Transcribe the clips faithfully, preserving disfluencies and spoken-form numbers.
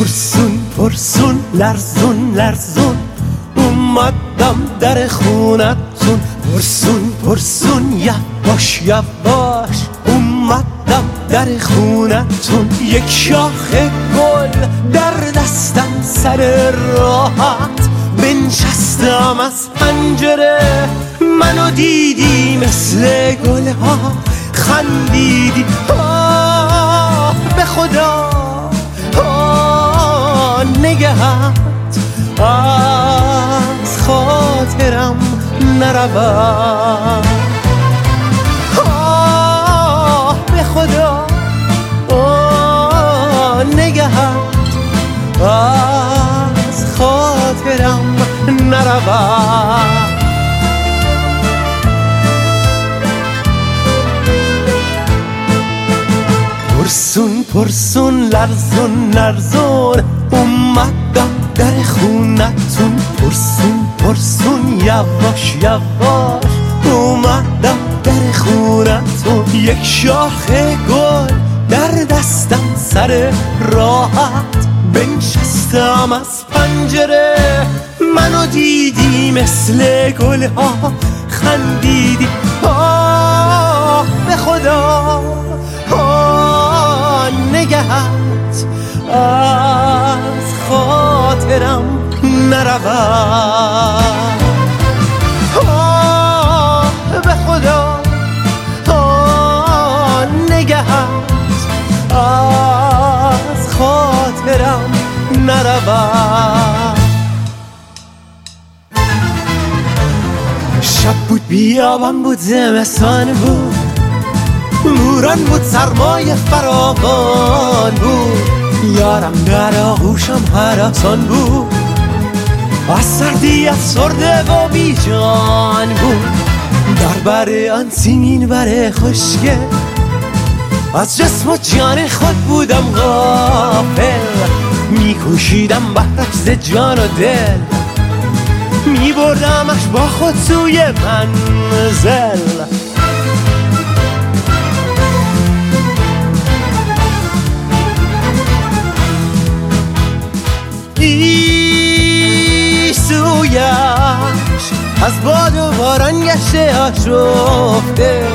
پرسون پرسون لرزون لرزون اومدم در خونتون، پرسون پرسون یواش یواش اومدم در خونتون. یک شاخه گل در دستم سر راحت، بنشستم از پنجره منو دیدی مثل گلها خندیدی. آه به خدا آه نگهت از خاطرم نرود. آه به خدا آه نگهت از خاطرم نرود. پرسون پرسون لرزون لرزون اومدم در خونتون، پرسون پرسون یواش یواش اومدم در خونتون. یک شاخه گل در دستم سر راحت، بنشستم از پنجره منو دیدی مثل گلها خندیدی. آه به خدا آه نگهت از خاطرم نرود. آه به خدا آه نگهت از خاطرم نرود. شب بود بیابان بود زمستان بود، بوران بود سرمایه فراوان بود، یارم در آغوشم هراسان بود، از سردی افسرده و بیجان بود. در بر آن سیمین بر خشکه از جسم و جان خود بودم غافل، میکشیدم بهرش ز جان و دل، میبردمش با خود سوی منزل. ای سویش از باد و باران گشته آشفته،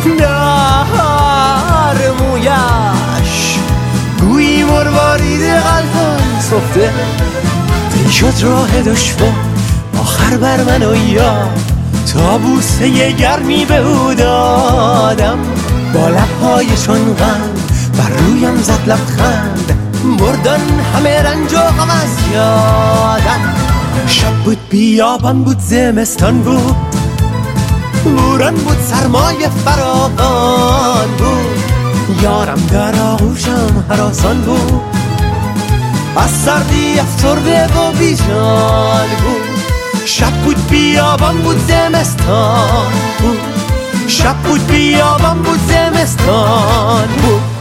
در مویش گویی مروارید غلطان صفته. دی شد راه دشوار آخر بر من و یاد، تا بوسه گرمی به او دادم، با لبهای چون قند بر رویم زد لبخند، بردن همه رنج و غم از یادم. شب بود بیابان بود زمستان بود، بوران بود سرمایه فراوان بود، یارم در آغوشم هراسان بود، از سردی افسرده و بیجان بود. شب بود بیابان بود زمستان بود، شب بود بیابان بود زمستان بود.